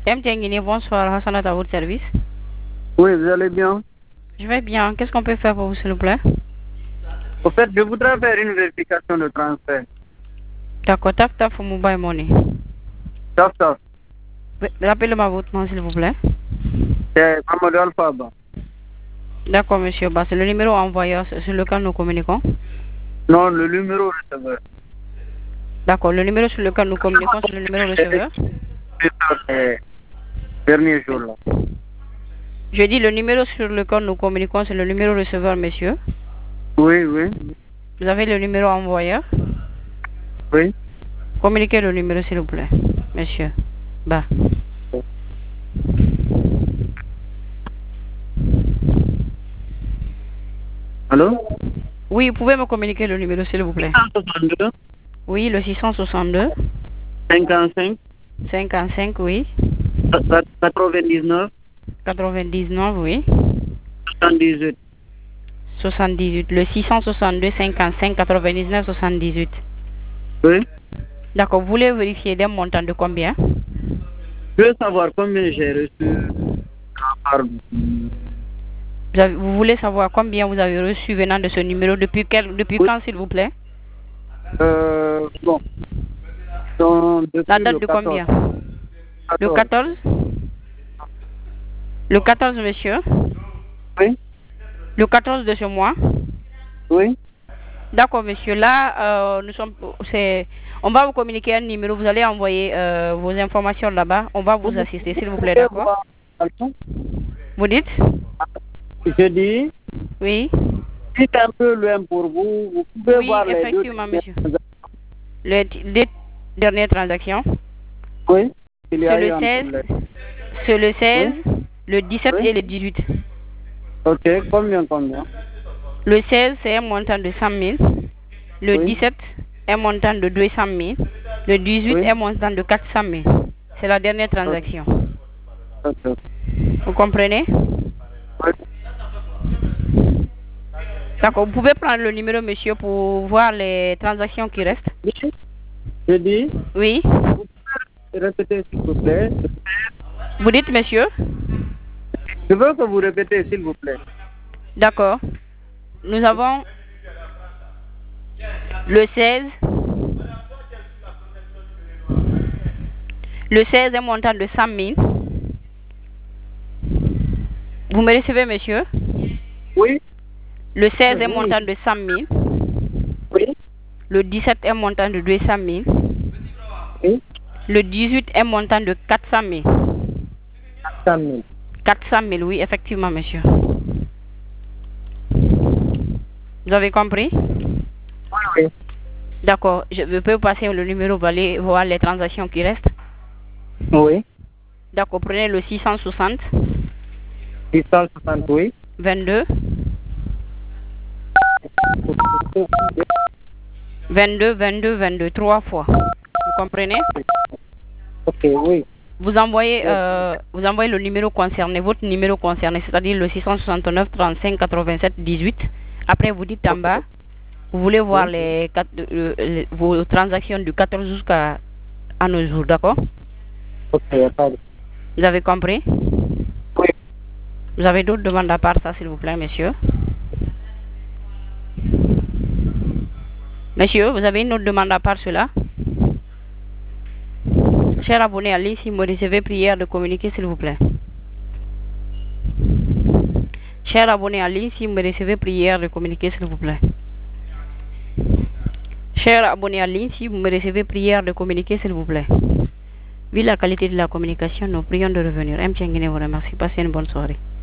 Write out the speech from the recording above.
M. Tienguini, bonsoir. Hassanat à votre service. Oui, vous allez bien? Je vais bien. Qu'est-ce qu'on peut faire pour vous, s'il vous plaît? En fait, je voudrais faire une vérification de transfert. D'accord, tap for mobile money. Tap. Rappelez-moi votre nom, s'il vous plaît. C'est Mamadou Alphaba. D'accord, monsieur Ba. C'est le numéro envoyé sur lequel nous communiquons? Non, le numéro receveur. D'accord, le numéro sur lequel nous communiquons, c'est le numéro receveur? Dernier jour là. Je dis le numéro sur lequel nous communiquons, c'est le numéro receveur, monsieur. Oui. Vous avez le numéro envoyeur? Oui. Communiquez le numéro, s'il vous plaît, monsieur Ba. Allô? Oui, vous pouvez me communiquer le numéro, s'il vous plaît. 662. Oui, le 662. 55, oui. 99. 99, oui. 78. 78. Le 662, 55, 99, 78. Oui. D'accord, vous voulez vérifier des montants de combien? Je veux savoir combien j'ai reçu. Vous voulez savoir combien vous avez reçu venant de ce numéro, depuis quand, s'il vous plaît? Bon. Donc, la date de combien? Le 14? Le 14, monsieur? Oui. Le 14 de ce mois? Oui. D'accord, monsieur. Là, on va vous communiquer un numéro. Vous allez envoyer vos informations là-bas. On va vous assister, s'il vous plaît, d'accord? Vous dites? Je dis. Oui. C'est un peu loin pour vous. Vous pouvez voir les effectivement, monsieur. Les deux dernières transactions? Oui. C'est le 16, oui. Le 17 et le 18. Ok, combien? Le 16, c'est un montant de 100 000. Le 17, un montant de 200 000. Le 18, un montant de 400 000. C'est la dernière transaction. Okay. Vous comprenez? Oui. D'accord, vous pouvez prendre le numéro, monsieur, pour voir les transactions qui restent. Je dis? Oui. Vous pouvez répéter, s'il vous plaît? Vous dites, monsieur? Je veux que vous répétez, s'il vous plaît. D'accord. Nous avons le 16. Le 16 est un montant de 100 000. Vous me recevez, monsieur? Oui. Le 16 est un montant de 100 000. Oui. Le 17 est un montant de 200 000. Oui. Le 18 est un montant de 400 000. 400 000. 400 000, oui, effectivement, monsieur. Vous avez compris? Oui. D'accord, je peux passer le numéro pour aller voir les transactions qui restent? Oui. D'accord, prenez le 660. 660, oui. 22. 22, 3 fois. Vous comprenez? Ok, oui. Vous envoyez le numéro concerné, votre numéro concerné, c'est-à-dire le 669 35 87 18. Après, vous dites en bas, vous voulez voir vos transactions du 14 jusqu'à nos jours, d'accord? Ok, pardon. Vous avez compris? Oui. Vous avez d'autres demandes à part ça, s'il vous plaît, monsieur? Monsieur, vous avez une autre demande à part cela? Cher abonné à ligne, si vous recevez prière de communiquer, s'il vous plaît. Cher abonné à ligne, si vous recevez prière de communiquer, s'il vous plaît. Cher abonné à ligne, si vous me recevez prière de communiquer, s'il vous plaît. Vu la qualité de la communication, nous prions de revenir. M. Tienguini vous remercie. Passez une bonne soirée.